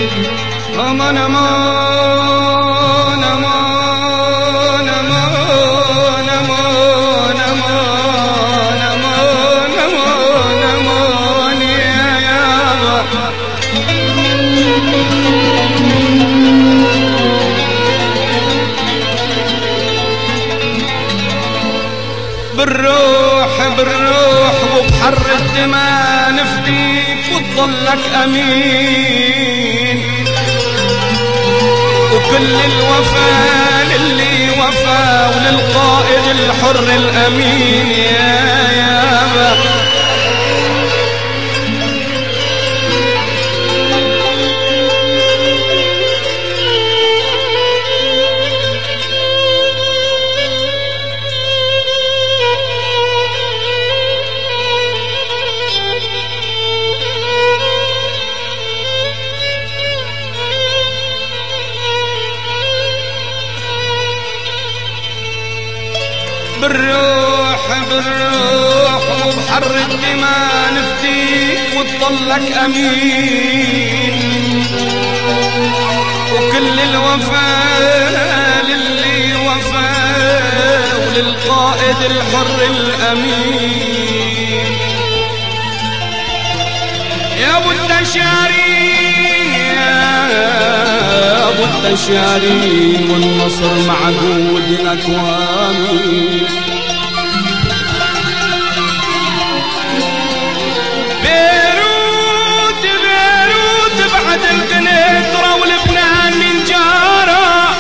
أمان أمان أمان أمان أمان أمان أمان أمان أمان يا يابا بالروح بالروح وبحر الدماء نفديك وتضلك أمين وكل الوفاء للي وفى وللقائد الحر الأمين يا يابا بالروح بالروح وبحر الدماء نفديك وتضلك أمين وكل الوفاء للي وفى وللقائد الحر الأمين يا أبو التشارين يا أبو التشارين والنصر معقود الأكوان بيروت بيروت بعد القنيطرة ولبنان من جارة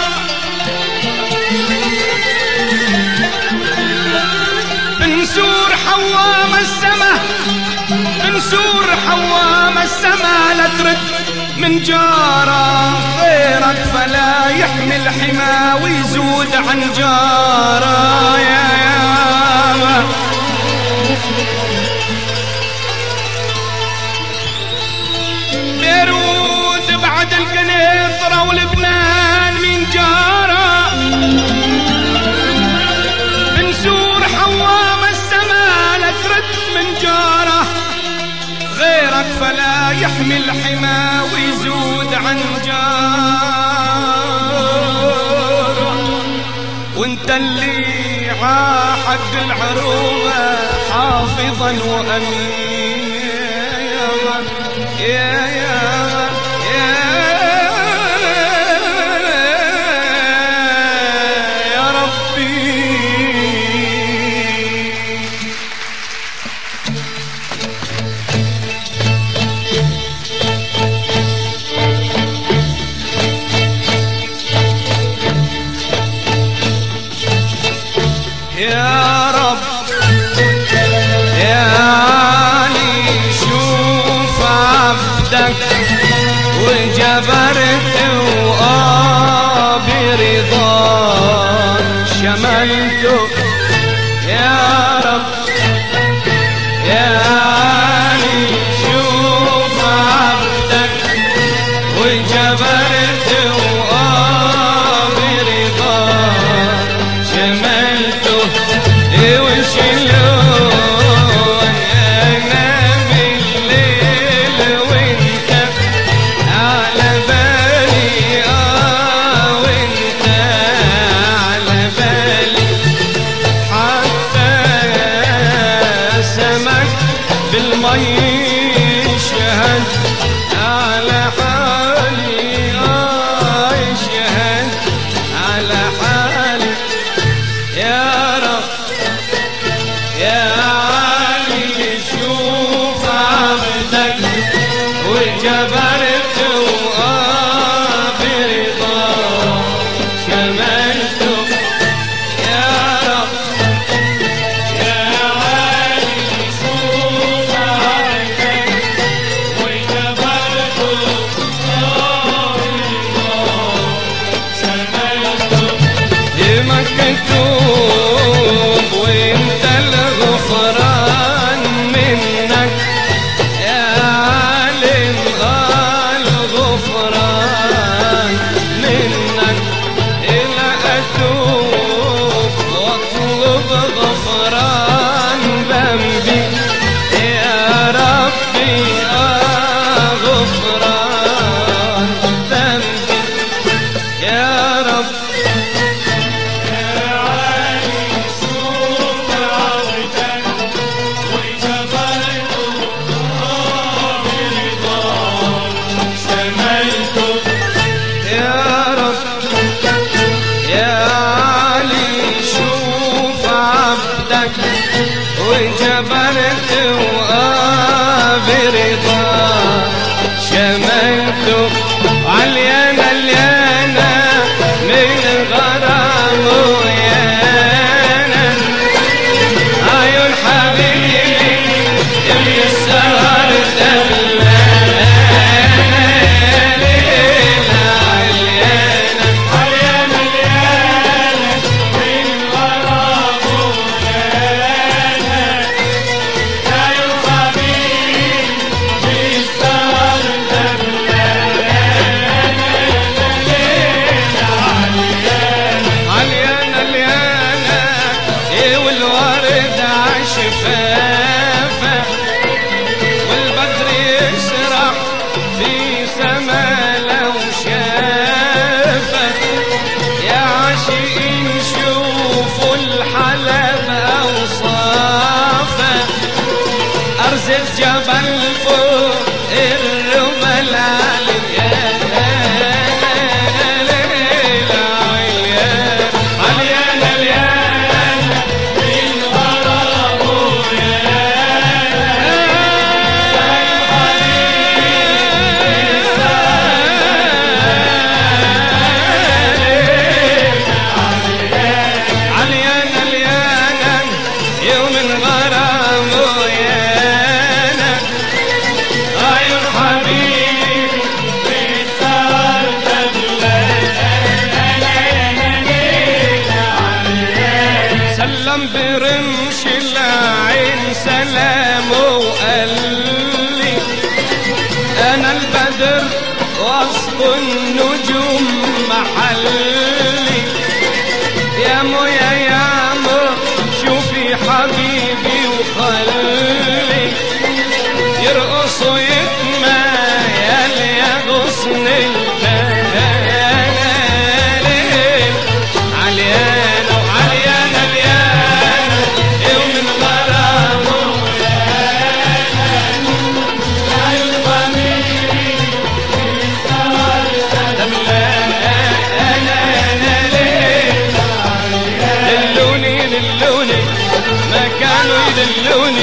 بنسور حوام السما بنسور حوام السما لا ترد من جارة غيرك فلا يحمل حما ويزود عن جارة يا يابا بيروت بعد القنيطرة ولبنان من جارة بنسور حوام السما لا ترد من جارة غيرك فلا يحمل حما ويزود عن جاره وانت اللي عاحق العروبة حافظا وأمين يا يابا يا ربي يا رب ياني شوف عبدك وجبرت برضاك شملته يا رب ياني شوف عبدك وجبرت برضاك شملته وشلون انا بالليل وانت على بالي وانت على بالي حتى سمك بالمي يشهد على حالي قام برمش العين سلام وقال لي انا البدر وسط النجوم محلي. يا مويا يا مو شوفي حبيبي وخلي يرقص ويتمايل يا غصن البلالين. عليانة وعليانة ليانة يوم الغرام لا يضمني دلوني ما كانوا يدلوني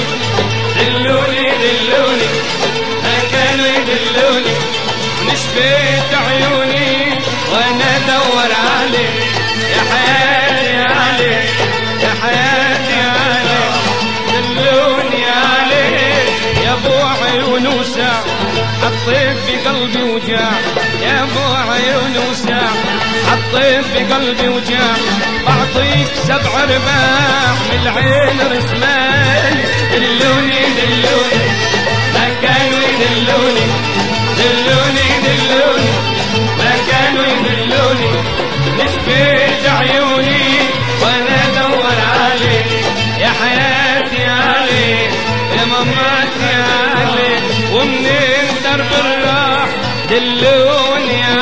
دلوني ما كانوا يدلوني ونشفيت عيوني وانا ادور عليك يا حياتي عليك يا حياتي عليك. دلوني عليك يا ابو عيون وسع حطيت بقلبي وجاع يا ابو عيون وسع حطيت بقلبي وجاع. بعطيك 7 رباح من العين رسمان. دلوني ما كانوا يدلوني ما كانوا يدلوني. نشفيت عيوني وانا ادور عليك يا حياتي عليك يا مماتي عليك. ومنين درب الراح دلوني